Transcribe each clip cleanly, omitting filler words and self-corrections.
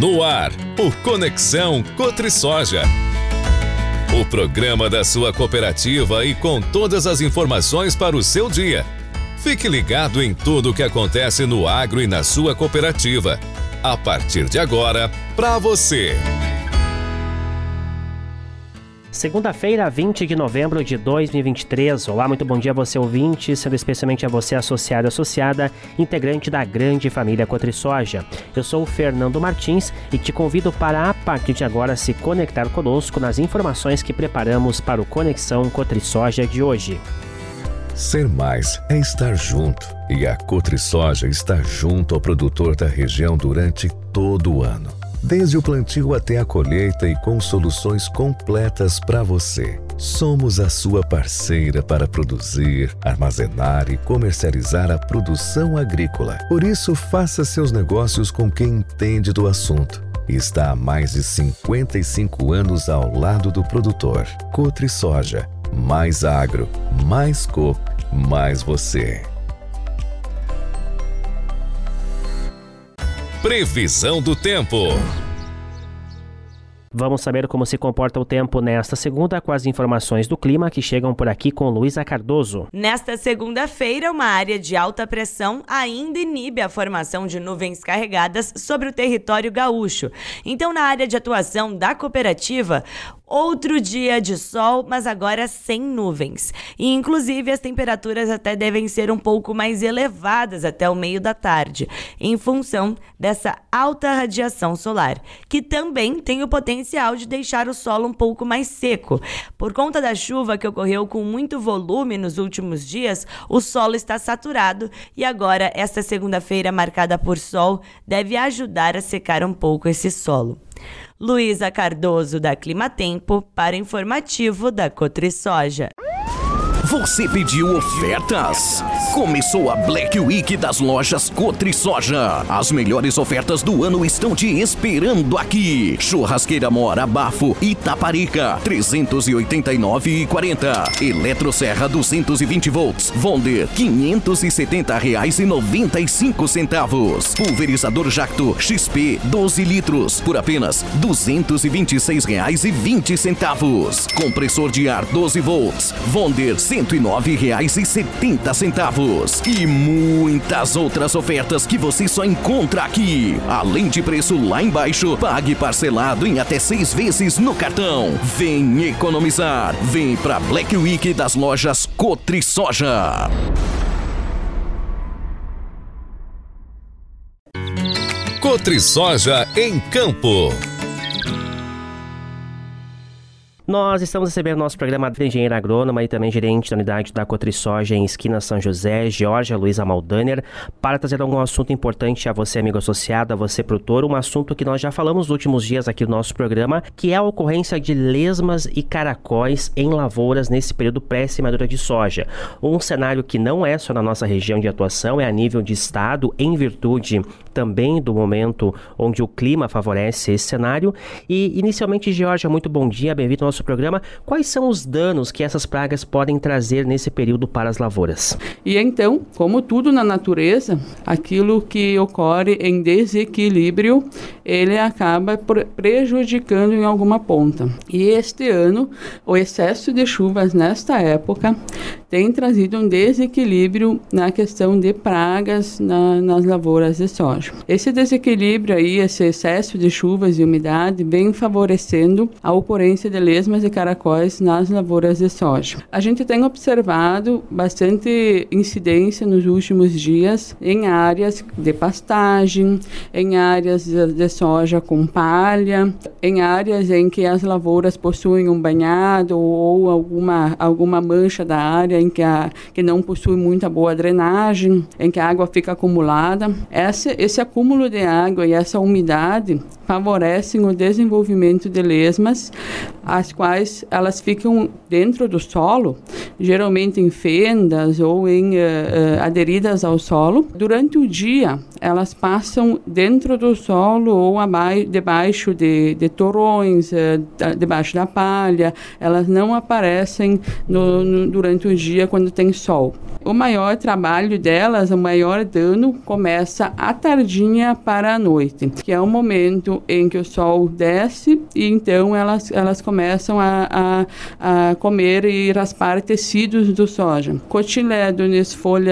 No ar, o Conexão Cotrisoja. O programa da sua cooperativa e com todas as informações para o seu dia. Fique ligado em tudo o que acontece no agro e na sua cooperativa. A partir de agora, para você. Segunda-feira, 20 de novembro de 2023. Olá, muito bom dia a você ouvinte, sendo especialmente a você associado e associada, integrante da grande família Cotrisoja. Eu sou o Fernando Martins e te convido para, a partir de agora, se conectar conosco nas informações que preparamos para o Conexão Cotrisoja de hoje. Ser mais é estar junto, e a Cotrisoja está junto ao produtor da região durante todo o ano. Desde o plantio até a colheita e com soluções completas para você. Somos a sua parceira para produzir, armazenar e comercializar a produção agrícola. Por isso, faça seus negócios com quem entende do assunto. Está há mais de 55 anos ao lado do produtor. Cotrisoja. Mais agro, mais coop, mais você. Previsão do tempo. Vamos saber como se comporta o tempo nesta segunda com as informações do clima que chegam por aqui com Luísa Cardoso. Nesta segunda-feira, uma área de alta pressão ainda inibe a formação de nuvens carregadas sobre o território gaúcho. Então, na área de atuação da cooperativa, outro dia de sol, mas agora sem nuvens. E, inclusive, as temperaturas até devem ser um pouco mais elevadas até o meio da tarde, em função dessa alta radiação solar, que também tem o potencial de deixar o solo um pouco mais seco. Por conta da chuva que ocorreu com muito volume nos últimos dias, o solo está saturado e agora, esta segunda-feira marcada por sol, deve ajudar a secar um pouco esse solo. Luísa Cardoso, da Climatempo, para informativo da Cotrisoja. Você pediu ofertas? Começou a Black Week das lojas Cotrisoja. As melhores ofertas do ano estão te esperando aqui. Churrasqueira Mora Bafo Itaparica, R$ 389,40. Eletroserra 220 volts, Wonder, R$ 570,95. Pulverizador Jacto XP 12 litros, por apenas R$ 226,20. Compressor de ar 12 volts, Wonder, R$ 109,70. E muitas outras ofertas que você só encontra aqui. Além de preço lá embaixo, pague parcelado em até 6 vezes no cartão. Vem economizar. Vem pra Black Week das lojas Cotrisoja. Cotrisoja em Campo. Nós estamos recebendo nosso programa de engenheira agrônoma e também gerente da unidade da Cotrisoja em Esquina São José, Georgia Luiza Maldaner, para trazer algum assunto importante a você, amigo associado, a você, produtor, um assunto que nós já falamos nos últimos dias aqui no nosso programa, que é a ocorrência de lesmas e caracóis em lavouras nesse período pré-semeadura de soja. Um cenário que não é só na nossa região de atuação, é a nível de estado, em virtude também do momento onde o clima favorece esse cenário. E, inicialmente, Georgia, muito bom dia, bem-vindo ao nosso programa. Quais são os danos que essas pragas podem trazer nesse período para as lavouras? E então, como tudo na natureza, aquilo que ocorre em desequilíbrio, ele acaba prejudicando em alguma ponta. E este ano, o excesso de chuvas nesta época tem trazido um desequilíbrio na questão de pragas nas lavouras de soja. Esse desequilíbrio aí, esse excesso de chuvas e umidade, vem favorecendo a ocorrência de lesmas e caracóis nas lavouras de soja. A gente tem observado bastante incidência nos últimos dias em áreas de pastagem, em áreas de soja com palha, em áreas em que as lavouras possuem um banhado ou alguma mancha da área em que não possui muita boa drenagem, em que a água fica acumulada. Esse acúmulo de água e essa umidade favorecem o desenvolvimento de lesmas, as quais elas ficam dentro do solo, geralmente em fendas ou aderidas ao solo. Durante o dia, elas passam dentro do solo ou debaixo de torrões, debaixo da palha. Elas não aparecem durante o dia quando tem sol. O maior trabalho delas, o maior dano, começa à tardinha para a noite, que é o momento em que o sol desce e então elas começam a comer e raspar tecidos do soja. Cotilédones,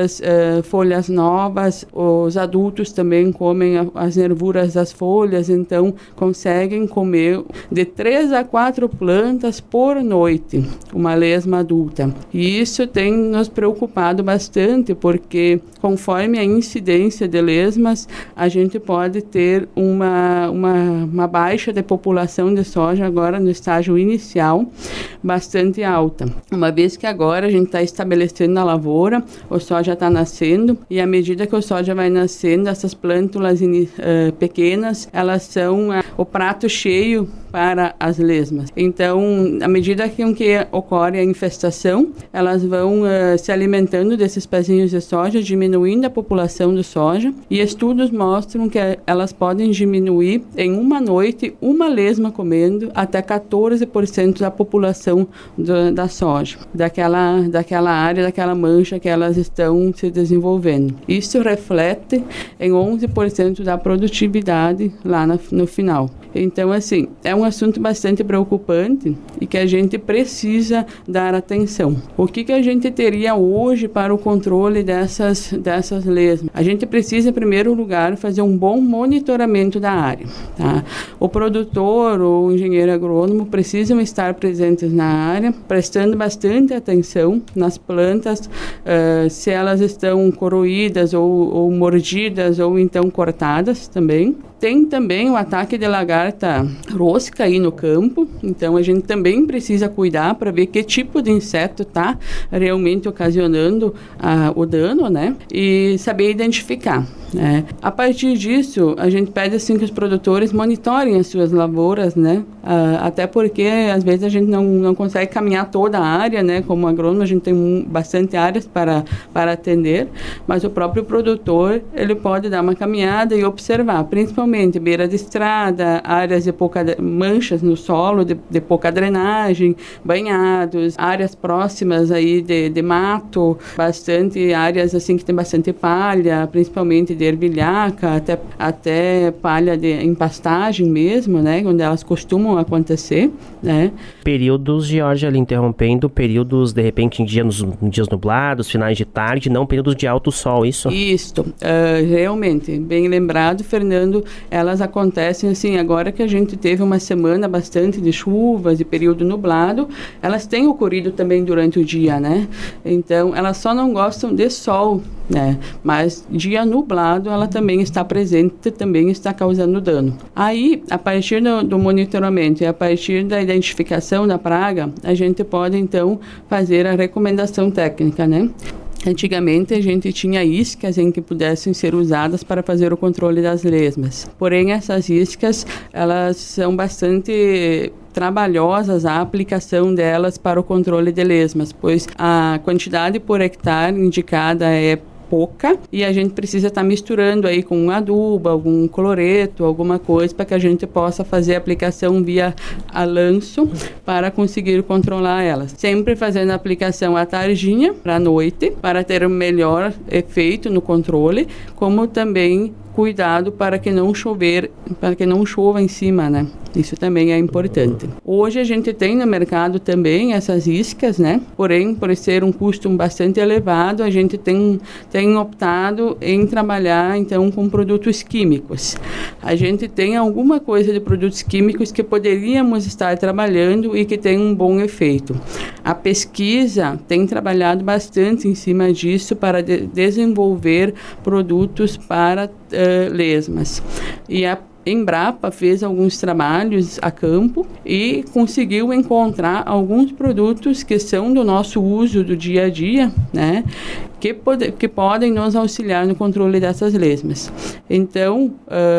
folhas novas, os adultos também comem as nervuras das folhas, então conseguem comer de 3 a 4 plantas por noite, uma lesma adulta. E isso tem nos preocupado bastante, porque conforme a incidência de lesmas, a gente pode ter uma baixa de população de soja agora no estágio inicial, bastante alta. Uma vez que agora a gente está estabelecendo a lavoura, o soja está nascendo, e à medida que o soja vai nascendo, essas plântulas pequenas, elas são o prato cheio para as lesmas. Então, à medida que ocorre a infestação, elas vão se alimentando desses pezinhos de soja, diminuindo a população do soja, e estudos mostram que elas podem diminuir em uma noite, uma lesma comendo, até 14% da população da soja, daquela área, daquela mancha que elas estão se desenvolvendo. Isso reflete em 11% da produtividade lá no final. Então, assim, é um assunto bastante preocupante e que a gente precisa dar atenção. O que a gente teria hoje para o controle dessas lesmas? A gente precisa, em primeiro lugar, fazer um bom monitoramento da área. Tá? O produtor ou o engenheiro agrônomo precisam estar presentes na área, prestando bastante atenção nas plantas, se elas estão corroídas ou mordidas ou então cortadas também. Tem também o ataque de lagarta rosca aí no campo, então a gente também precisa cuidar para ver que tipo de inseto está realmente ocasionando o dano, né? E saber identificar. A partir disso, a gente pede assim que os produtores monitorem as suas lavouras, né? Até porque às vezes a gente não consegue caminhar toda a área, né? Como agrônomo, a gente tem bastante áreas para atender, mas o próprio produtor, ele pode dar uma caminhada e observar, principalmente beira de estrada, áreas de manchas no solo, de pouca drenagem, banhados, áreas próximas aí de mato, bastante áreas assim que tem bastante palha, principalmente de ervilhaca, até palha em pastagem mesmo, né, onde elas costumam acontecer, né. Períodos, Georgia, ali interrompendo, períodos de repente em dias nublados, finais de tarde, não períodos de alto sol, isso? Isso, realmente, bem lembrado, Fernando, elas acontecem assim, agora que a gente teve uma semana bastante de chuvas e período nublado, elas têm ocorrido também durante o dia, né, então elas só não gostam de sol, né, mas dia nublado ela também está presente, também está causando dano. Aí, a partir do monitoramento e a partir da identificação da praga, a gente pode então fazer a recomendação técnica, né. Antigamente a gente tinha iscas em que pudessem ser usadas para fazer o controle das lesmas. Porém, essas iscas, elas são bastante trabalhosas a aplicação delas para o controle de lesmas, pois a quantidade por hectare indicada é pouca e a gente precisa estar misturando aí com um adubo, algum cloreto, alguma coisa para que a gente possa fazer a aplicação via a lanço para conseguir controlar elas. Sempre fazendo a aplicação à tardinha para a noite para ter um melhor efeito no controle, como também cuidado para que não chova em cima, né? Isso também é importante. Hoje a gente tem no mercado também essas iscas, né? Porém, por ser um custo bastante elevado, a gente tem optado em trabalhar então com produtos químicos. A gente tem alguma coisa de produtos químicos que poderíamos estar trabalhando e que tem um bom efeito. A pesquisa tem trabalhado bastante em cima disso para desenvolver produtos para lesmas. E a Embrapa fez alguns trabalhos a campo e conseguiu encontrar alguns produtos que são do nosso uso do dia a dia, né, que podem nos auxiliar no controle dessas lesmas. Então,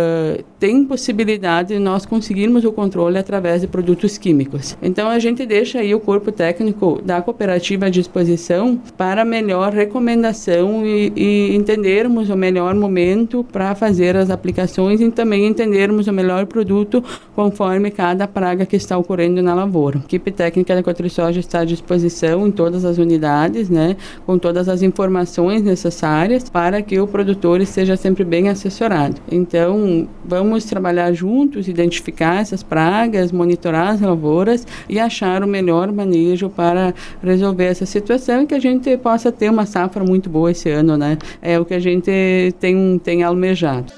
tem possibilidade de nós conseguirmos o controle através de produtos químicos. Então, a gente deixa aí o corpo técnico da cooperativa à disposição para melhor recomendação e entendermos o melhor momento para fazer as aplicações e também entendermos o melhor produto conforme cada praga que está ocorrendo na lavoura. A equipe técnica da Cotrisoja está à disposição em todas as unidades, né, com todas as informações necessárias para que o produtor esteja sempre bem assessorado. Então, vamos trabalhar juntos, identificar essas pragas, monitorar as lavouras e achar o melhor manejo para resolver essa situação e que a gente possa ter uma safra muito boa esse ano, né? É o que a gente tem almejado.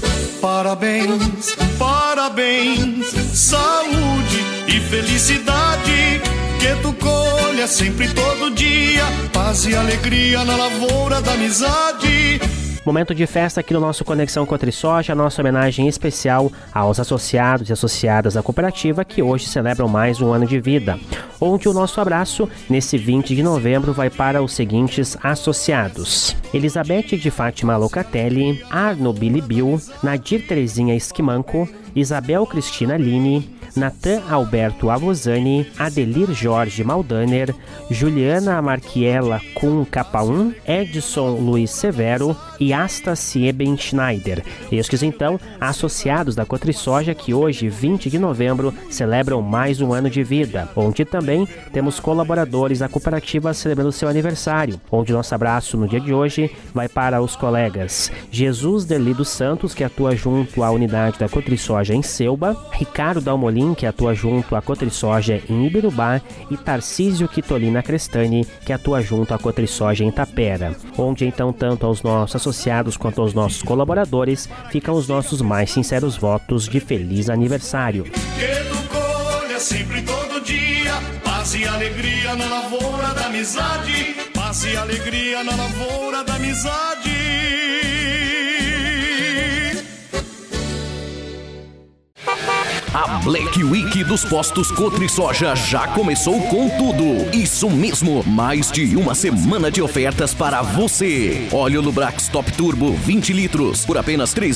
Parabéns, parabéns, saúde e felicidade, que tu colha sempre todo dia, paz e alegria na lavoura da amizade. Momento de festa aqui no nosso Conexão Cotrisoja, nossa homenagem especial aos associados e associadas da cooperativa que hoje celebram mais um ano de vida, onde o nosso abraço, nesse 20 de novembro, vai para os seguintes associados: Elizabeth de Fátima Locatelli, Arno Bilibil, Nadir Terezinha Esquimanco, Isabel Cristina Line, Natan Alberto Avosani, Adelir Jorge Maldaner, Juliana Marquiela Kuhn Capaun, Edson Luiz Severo e Asta Sieben Schneider. Estes, então, associados da Cotrisoja que hoje, 20 de novembro, celebram mais um ano de vida, onde também temos colaboradores da cooperativa celebrando seu aniversário, onde nosso abraço no dia de hoje vai para os colegas Jesus Deli dos Santos, que atua junto à unidade da Cotrisoja em Selba, Ricardo Dalmolin, que atua junto à Cotrisoja em Ibirubá, e Tarcísio Quitolina Crestani, que atua junto à Cotrisoja em Tapera, onde então tanto aos nossos associados quanto aos nossos colaboradores ficam os nossos mais sinceros votos de feliz aniversário. Que tu colha sempre todo dia, paz e alegria na lavoura da amizade, paz e alegria na lavoura da amizade. A Black Week dos postos Cotrisoja já começou com tudo. Isso mesmo, mais de uma semana de ofertas para você. Óleo Lubrax Top Turbo 20 litros por apenas R$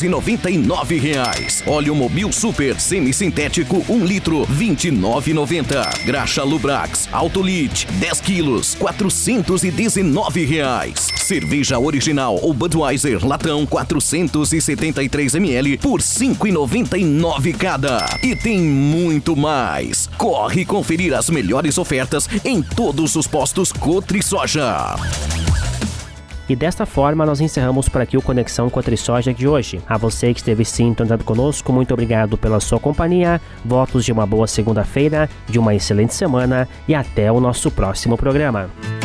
399. Óleo Mobil Super Semissintético 1 litro R$ 29,90. Graxa Lubrax Autolit 10 quilos R$ 419. Cerveja original ou Budweiser latão 473 ml por R$ 5,99 cada. E tem muito mais. Corre conferir as melhores ofertas em todos os postos Cotrisoja. E desta forma nós encerramos por aqui o Conexão Cotrisoja de hoje. A você que esteve sintonizado conosco, muito obrigado pela sua companhia. Votos de uma boa segunda-feira, de uma excelente semana e até o nosso próximo programa.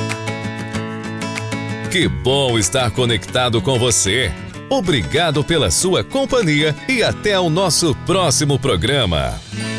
Que bom estar conectado com você. Obrigado pela sua companhia e até o nosso próximo programa.